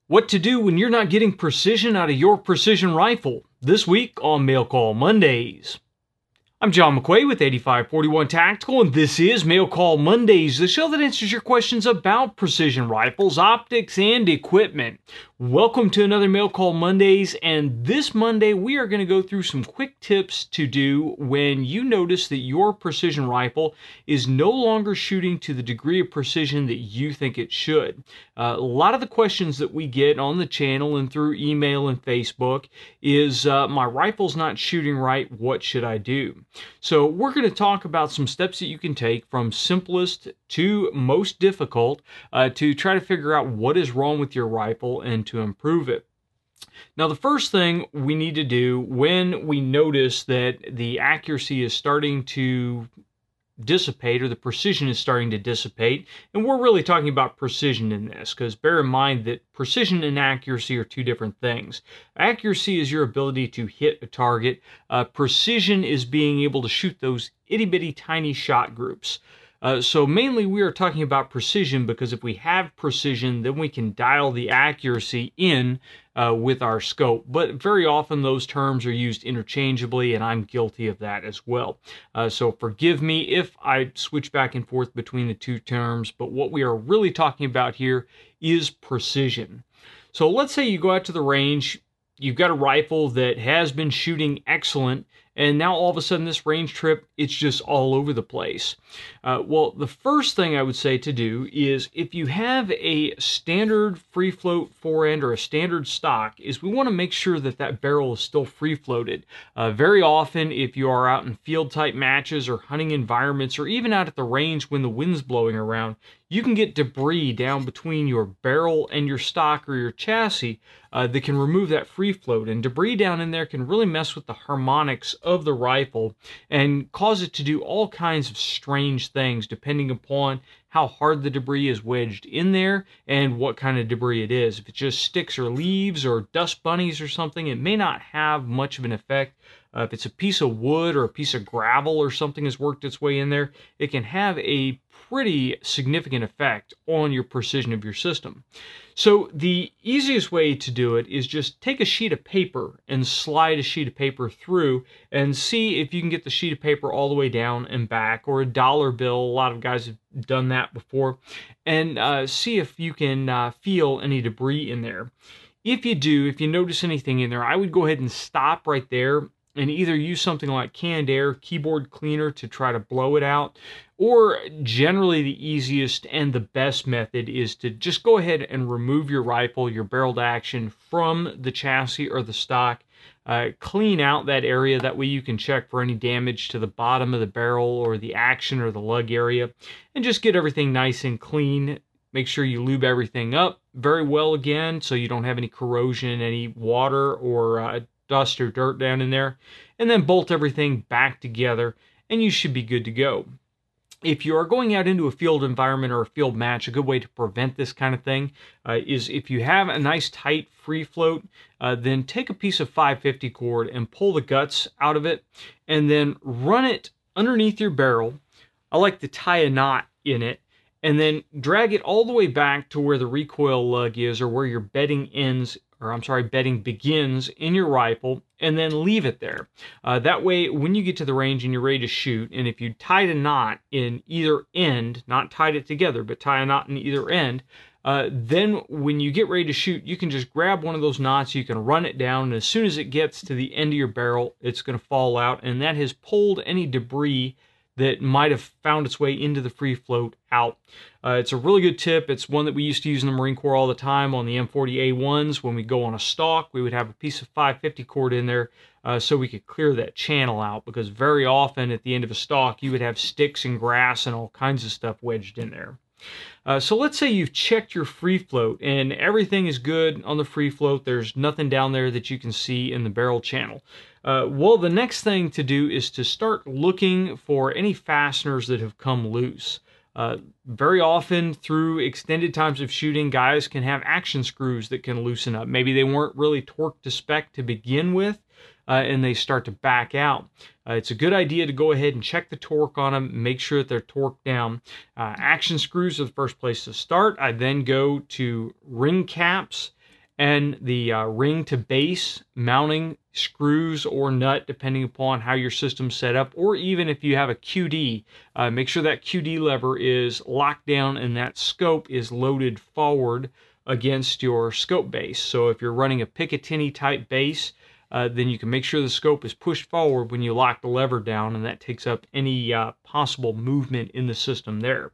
What to do when you're not getting precision out of your precision rifle. This week on Mail Call Mondays. I'm John McQuay with 8541 Tactical, and this is Mail Call Mondays, the show that answers your questions about precision rifles, optics, and equipment. Welcome to another Mail Call Mondays, and this Monday we are going to go through some quick tips to do when you notice that your precision rifle is no longer shooting to the degree of precision that you think it should. A lot of the questions that we get on the channel and through email and Facebook is, my rifle's not shooting right, what should I do? So we're going to talk about some steps that you can take from simplest to most difficult to try to figure out what is wrong with your rifle and to improve it. Now, the first thing we need to do when we notice that the accuracy is starting to dissipate, or the precision is starting to dissipate, and we're really talking about precision in this, because bear in mind that precision and accuracy are two different things. Accuracy is your ability to hit a target. Precision is being able to shoot those itty-bitty tiny shot groups. So mainly we are talking about precision, because if we have precision, then we can dial the accuracy in with our scope. But very often those terms are used interchangeably, and I'm guilty of that as well. So forgive me if I switch back and forth between the two terms, but what we are really talking about here is precision. So let's say you go out to the range, you've got a rifle that has been shooting excellent, and now all of a sudden this range trip, it's just all over the place. Well, the first thing I would say to do is, if you have a standard free float forend or a standard stock, is we want to make sure that that barrel is still free floated. Very often, if you are out in field type matches or hunting environments, or even out at the range when the wind's blowing around, you can get debris down between your barrel and your stock or your chassis that can remove that free float. And debris down in there can really mess with the harmonics of the rifle and cause it to do all kinds of strange things depending upon how hard the debris is wedged in there and what kind of debris it is. If it's just sticks or leaves or dust bunnies or something, it may not have much of an effect. If it's a piece of wood or a piece of gravel or something has worked its way in there, it can have a pretty significant effect on your precision of your system. So the easiest way to do it is just take a sheet of paper and slide a sheet of paper through and see if you can get the sheet of paper all the way down and back, or a dollar bill. A lot of guys have done that before, and see if you can feel any debris in there. If you do, if you notice anything in there, I would go ahead and stop right there and either use something like canned air, keyboard cleaner to try to blow it out, or generally the easiest and the best method is to just go ahead and remove your rifle, your barreled action, from the chassis or the stock. Clean out that area, that way you can check for any damage to the bottom of the barrel or the action or the lug area, and just get everything nice and clean. Make sure you lube everything up very well again, so you don't have any corrosion, any water or dust or dirt down in there, and then bolt everything back together, and you should be good to go. If you are going out into a field environment or a field match, a good way to prevent this kind of thing is, if you have a nice tight free float, then take a piece of 550 cord and pull the guts out of it, and then run it underneath your barrel. I like to tie a knot in it, and then drag it all the way back to where the recoil lug is, or where your bedding begins in your rifle, and then leave it there. That way, when you get to the range and you're ready to shoot, and if you tied a knot in either end, not tied it together, but tie a knot in either end, then when you get ready to shoot, you can just grab one of those knots, you can run it down, and as soon as it gets to the end of your barrel, it's going to fall out, and that has pulled any debris that might have found its way into the free float out. It's a really good tip. It's one that we used to use in the Marine Corps all the time on the M40A1s. When we go on a stalk, we would have a piece of 550 cord in there so we could clear that channel out, because very often at the end of a stalk, you would have sticks and grass and all kinds of stuff wedged in there. So let's say you've checked your free float and everything is good on the free float. There's nothing down there that you can see in the barrel channel. Well, the next thing to do is to start looking for any fasteners that have come loose. Very often through extended times of shooting, guys can have action screws that can loosen up. Maybe they weren't really torqued to spec to begin with, and they start to back out. It's a good idea to go ahead and check the torque on them, make sure that they're torqued down. Action screws are the first place to start. I then go to ring caps and the ring to base mounting screws or nut, depending upon how your system's set up, or even if you have a QD, make sure that QD lever is locked down and that scope is loaded forward against your scope base. So if you're running a Picatinny type base, then you can make sure the scope is pushed forward when you lock the lever down, and that takes up any possible movement in the system there.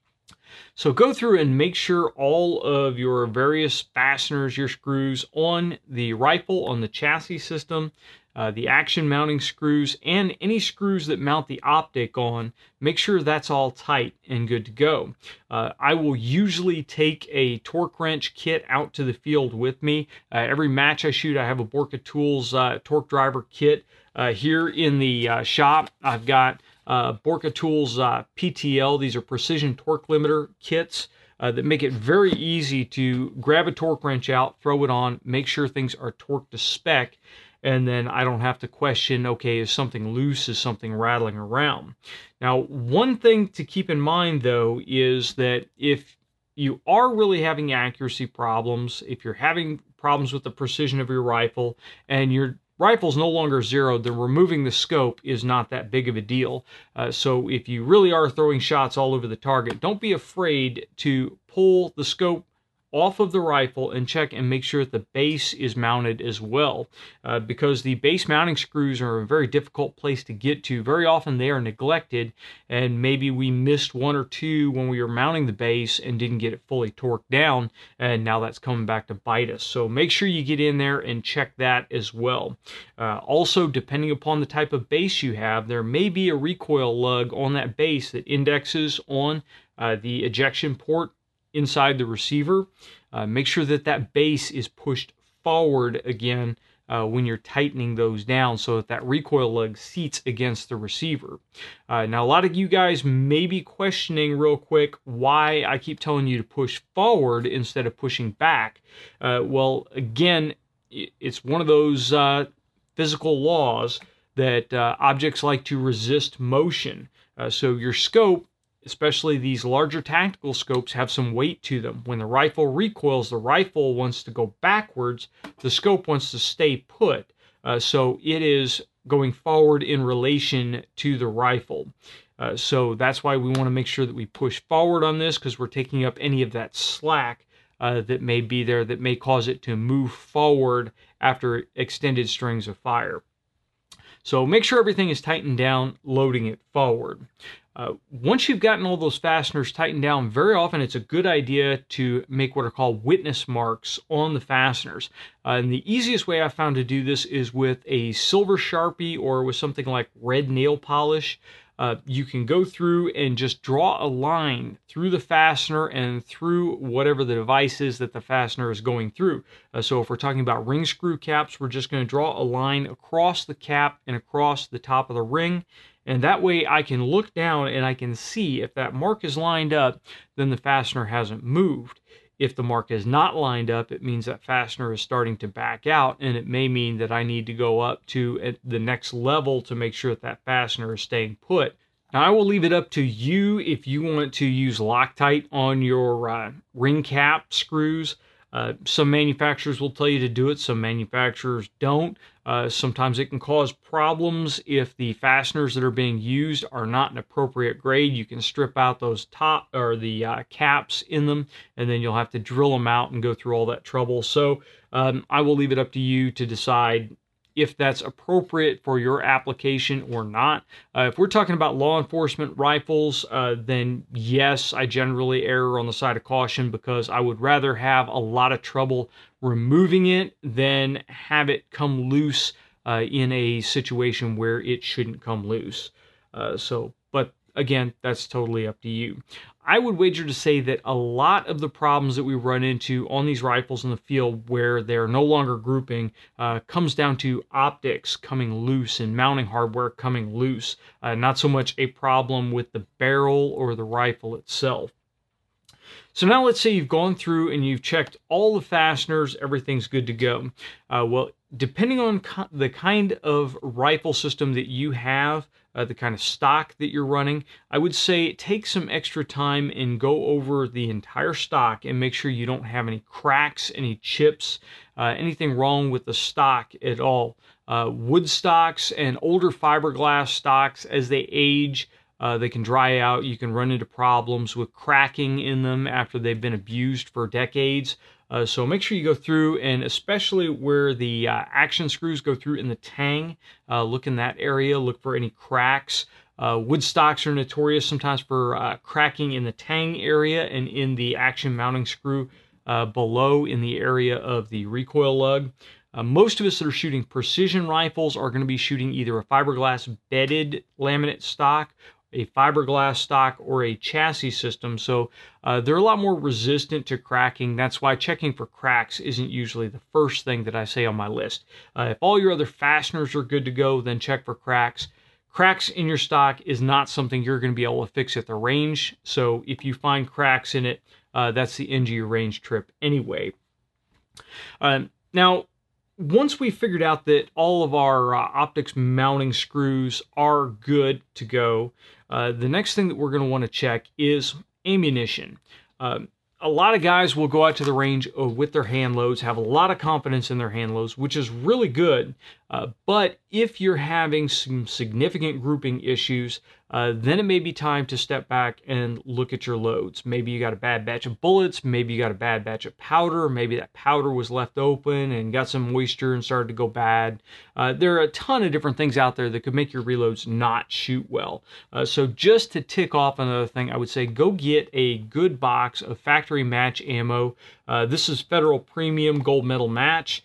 So go through and make sure all of your various fasteners, your screws on the rifle, on the chassis system, the action mounting screws, and any screws that mount the optic on, make sure that's all tight and good to go. I will usually take a torque wrench kit out to the field with me. Every match I shoot, I have a Borka Tools torque driver kit. Here in the shop, I've got Borka Tools PTL. These are precision torque limiter kits that make it very easy to grab a torque wrench out, throw it on, make sure things are torqued to spec, and then I don't have to question, okay, is something loose, is something rattling around? Now, one thing to keep in mind, though, is that if you are really having accuracy problems, if you're having problems with the precision of your rifle, and your rifle's no longer zeroed, then removing the scope is not that big of a deal. So if you really are throwing shots all over the target, don't be afraid to pull the scope off of the rifle and check and make sure that the base is mounted as well, because the base mounting screws are a very difficult place to get to. Very often they are neglected, and maybe we missed one or two when we were mounting the base and didn't get it fully torqued down, and now that's coming back to bite us. So make sure you get in there and check that as well. Also, depending upon the type of base you have, there may be a recoil lug on that base that indexes on the ejection port inside the receiver. Make sure that that base is pushed forward again when you're tightening those down, so that that recoil lug seats against the receiver. Now, a lot of you guys may be questioning real quick why I keep telling you to push forward instead of pushing back. Well, again, it's one of those physical laws that objects like to resist motion. So your scope, especially these larger tactical scopes, have some weight to them. When the rifle recoils, the rifle wants to go backwards, the scope wants to stay put. So it is going forward in relation to the rifle. So that's why we want to make sure that we push forward on this, because we're taking up any of that slack that may be there that may cause it to move forward after extended strings of fire. So make sure everything is tightened down, loading it forward. Once you've gotten all those fasteners tightened down, very often it's a good idea to make what are called witness marks on the fasteners. And the easiest way I've found to do this is with a silver Sharpie or with something like red nail polish. You can go through and just draw a line through the fastener and through whatever the device is that the fastener is going through. So if we're talking about ring screw caps, we're just going to draw a line across the cap and across the top of the ring. And that way I can look down and I can see if that mark is lined up, then the fastener hasn't moved. If the mark is not lined up, it means that fastener is starting to back out, and it may mean that I need to go up to the next level to make sure that that fastener is staying put. Now, I will leave it up to you if you want to use Loctite on your ring cap screws. Some manufacturers will tell you to do it, some manufacturers don't. Sometimes it can cause problems if the fasteners that are being used are not an appropriate grade. You can strip out those top or the caps in them, and then you'll have to drill them out and go through all that trouble. So I will leave it up to you to decide if that's appropriate for your application or not. If we're talking about law enforcement rifles, then yes, I generally err on the side of caution, because I would rather have a lot of trouble removing it than have it come loose in a situation where it shouldn't come loose. But again, that's totally up to you. I would wager to say that a lot of the problems that we run into on these rifles in the field where they're no longer grouping comes down to optics coming loose and mounting hardware coming loose, not so much a problem with the barrel or the rifle itself. So now let's say you've gone through and you've checked all the fasteners, everything's good to go. Well, depending on the kind of rifle system that you have, the kind of stock that you're running, I would say take some extra time and go over the entire stock and make sure you don't have any cracks, any chips, anything wrong with the stock at all. Wood stocks and older fiberglass stocks, as they age, they can dry out. You can run into problems with cracking in them after they've been abused for decades. So make sure you go through, and especially where the action screws go through in the tang, look in that area, look for any cracks. Wood stocks are notorious sometimes for cracking in the tang area and in the action mounting screw below in the area of the recoil lug. Most of us that are shooting precision rifles are going to be shooting either a fiberglass bedded laminate stock, a fiberglass stock, or a chassis system, so they're a lot more resistant to cracking. That's why checking for cracks isn't usually the first thing that I say on my list. If all your other fasteners are good to go, then check for cracks. Cracks in your stock is not something you're going to be able to fix at the range, so if you find cracks in it, that's the end of your range trip anyway. Now, once we figured out that all of our optics mounting screws are good to go, the next thing that we're going to want to check is ammunition. A lot of guys will go out to the range with their hand loads, have a lot of confidence in their hand loads, which is really good. But if you're having some significant grouping issues, then it may be time to step back and look at your loads. Maybe you got a bad batch of bullets, maybe you got a bad batch of powder, maybe that powder was left open and got some moisture and started to go bad. There are a ton of different things out there that could make your reloads not shoot well. So just to tick off another thing, I would say go get a good box of factory match ammo. This is Federal Premium Gold Medal Match.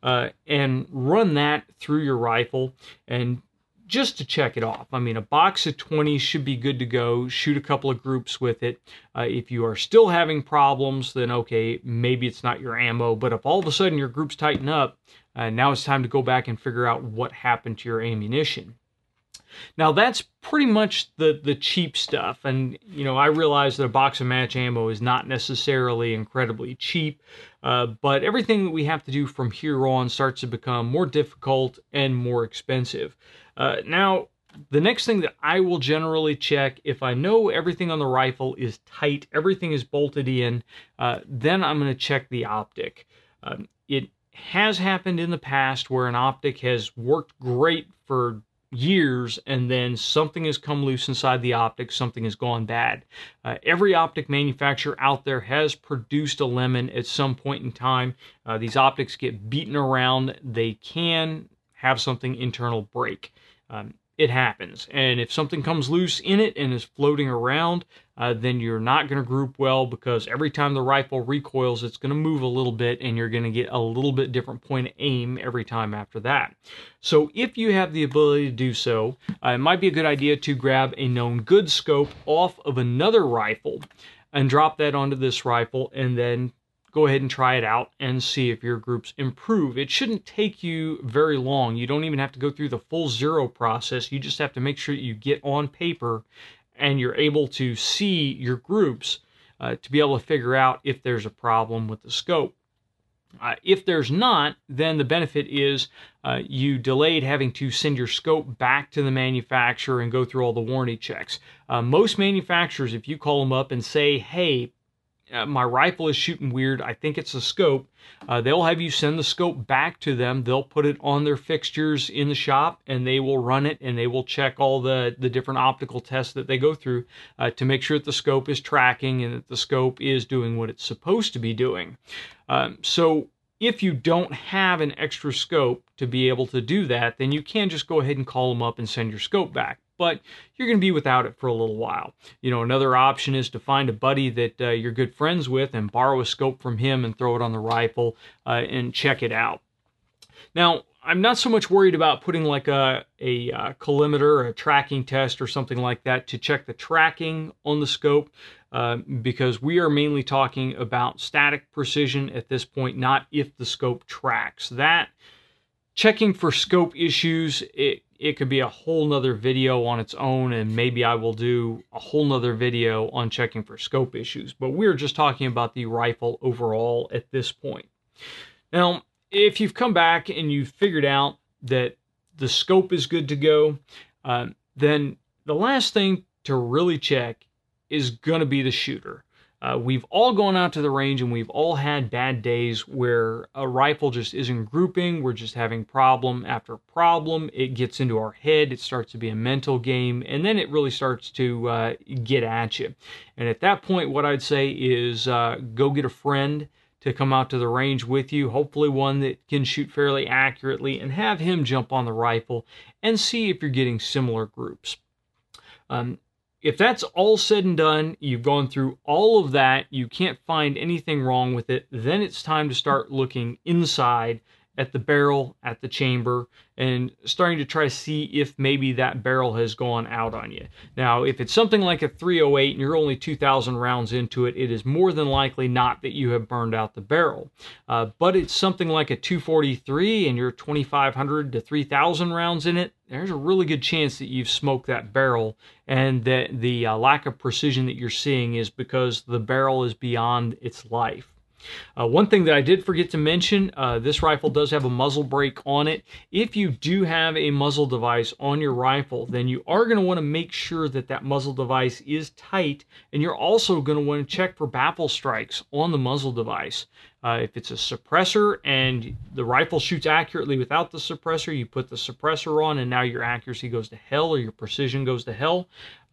And run that through your rifle and just to check it off. I mean, a box of 20 should be good to go. Shoot a couple of groups with it. If you are still having problems, then okay, maybe it's not your ammo. But if all of a sudden your groups tighten up, now it's time to go back and figure out what happened to your ammunition. Now that's pretty much the cheap stuff, and I realize that a box of match ammo is not necessarily incredibly cheap, but everything that we have to do from here on starts to become more difficult and more expensive. Now, the next thing that I will generally check, if I know everything on the rifle is tight, everything is bolted in, then I'm going to check the optic. It has happened in the past where an optic has worked great for years and then something has come loose inside the optic, something has gone bad. Every optic manufacturer out there has produced a lemon at some point in time. These optics get beaten around. They can have something internal break. It happens, and if something comes loose in it and is floating around, then you're not going to group well, because every time the rifle recoils, it's going to move a little bit and you're going to get a little bit different point of aim every time after that. So if you have the ability to do so, it might be a good idea to grab a known good scope off of another rifle and drop that onto this rifle, and then go ahead and try it out and see if your groups improve. It shouldn't take you very long. You don't even have to go through the full zero process. You just have to make sure you get on paper and you're able to see your groups to be able to figure out if there's a problem with the scope. If there's not, then the benefit is you delayed having to send your scope back to the manufacturer and go through all the warranty checks. Most manufacturers, if you call them up and say, hey, my rifle is shooting weird, I think it's a scope, they'll have you send the scope back to them. They'll put it on their fixtures in the shop and they will run it, and they will check all the different optical tests that they go through to make sure that the scope is tracking and that the scope is doing what it's supposed to be doing. So if you don't have an extra scope to be able to do that, then you can just go ahead and call them up and send your scope back. But you're going to be without it for a little while. Another option is to find a buddy that you're good friends with and borrow a scope from him and throw it on the rifle and check it out. Now, I'm not so much worried about putting like a collimator or a tracking test or something like that to check the tracking on the scope, because we are mainly talking about static precision at this point, not if the scope tracks. That checking for scope issues, it could be a whole nother video on its own, and maybe I will do a whole nother video on checking for scope issues, but we're just talking about the rifle overall at this point. Now, if you've come back and you've figured out that the scope is good to go, then the last thing to really check is going to be the shooter. We've all gone out to the range and we've all had bad days where a rifle just isn't grouping. We're just having problem after problem. It gets into our head. It starts to be a mental game, and then it really starts to get at you. And at that point, what I'd say is go get a friend to come out to the range with you, hopefully one that can shoot fairly accurately, and have him jump on the rifle and see if you're getting similar groups. If that's all said and done, you've gone through all of that, you can't find anything wrong with it, then it's time to start looking inside at the barrel, at the chamber, and starting to try to see if maybe that barrel has gone out on you. Now, if it's something like a 308 and you're only 2,000 rounds into it, it is more than likely not that you have burned out the barrel. But it's something like a 243 and you're 2,500 to 3,000 rounds in it, there's a really good chance that you've smoked that barrel, and that the lack of precision that you're seeing is because the barrel is beyond its life. One thing that I did forget to mention, this rifle does have a muzzle brake on it. If you do have a muzzle device on your rifle, then you are going to want to make sure that that muzzle device is tight, and you're also going to want to check for baffle strikes on the muzzle device. If it's a suppressor and the rifle shoots accurately without the suppressor, you put the suppressor on and now your accuracy goes to hell, or your precision goes to hell.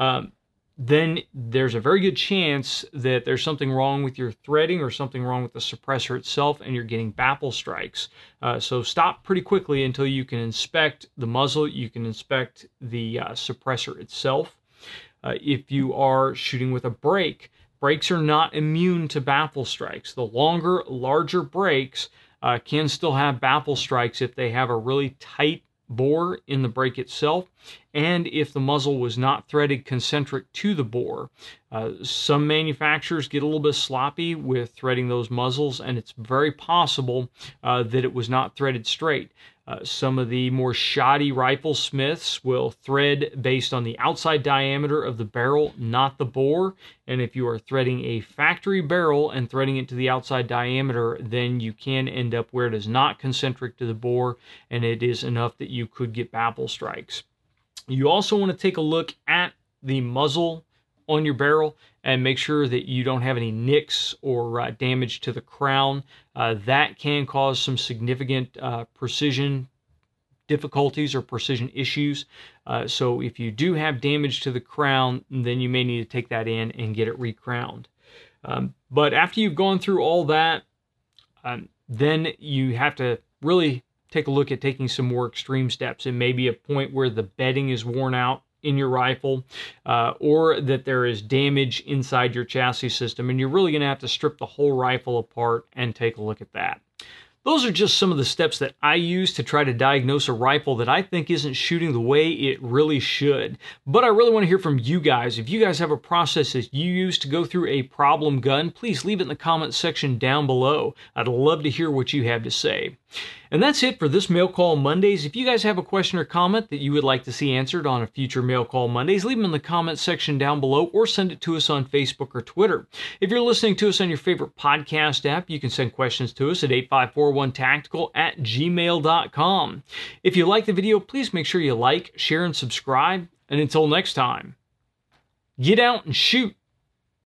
Then there's a very good chance that there's something wrong with your threading or something wrong with the suppressor itself, and you're getting baffle strikes. So stop pretty quickly until you can inspect the muzzle, you can inspect the suppressor itself. If you are shooting with a brake, brakes are not immune to baffle strikes. The longer, larger brakes can still have baffle strikes if they have a really tight bore in the brake itself, and if the muzzle was not threaded concentric to the bore. Some manufacturers get a little bit sloppy with threading those muzzles, and it's very possible that it was not threaded straight. Some of the more shoddy rifle smiths will thread based on the outside diameter of the barrel, not the bore. And if you are threading a factory barrel and threading it to the outside diameter, then you can end up where it is not concentric to the bore, and it is enough that you could get baffle strikes. You also want to take a look at the muzzle on your barrel and make sure that you don't have any nicks or damage to the crown. That can cause some significant precision difficulties or precision issues. So if you do have damage to the crown, then you may need to take that in and get it recrowned. But after you've gone through all that, then you have to really take a look at taking some more extreme steps. It may be a point where the bedding is worn out in your rifle, or that there is damage inside your chassis system, and you're really going to have to strip the whole rifle apart and take a look at that. Those are just some of the steps that I use to try to diagnose a rifle that I think isn't shooting the way it really should. But I really want to hear from you guys. If you guys have a process that you use to go through a problem gun, please leave it in the comment section down below. I'd love to hear what you have to say. And that's it for this Mail Call Mondays. If you guys have a question or comment that you would like to see answered on a future Mail Call Mondays, leave them in the comment section down below or send it to us on Facebook or Twitter. If you're listening to us on your favorite podcast app, you can send questions to us at 8541tactical@gmail.com. If you like the video, please make sure you like, share, and subscribe. And until next time, get out and shoot.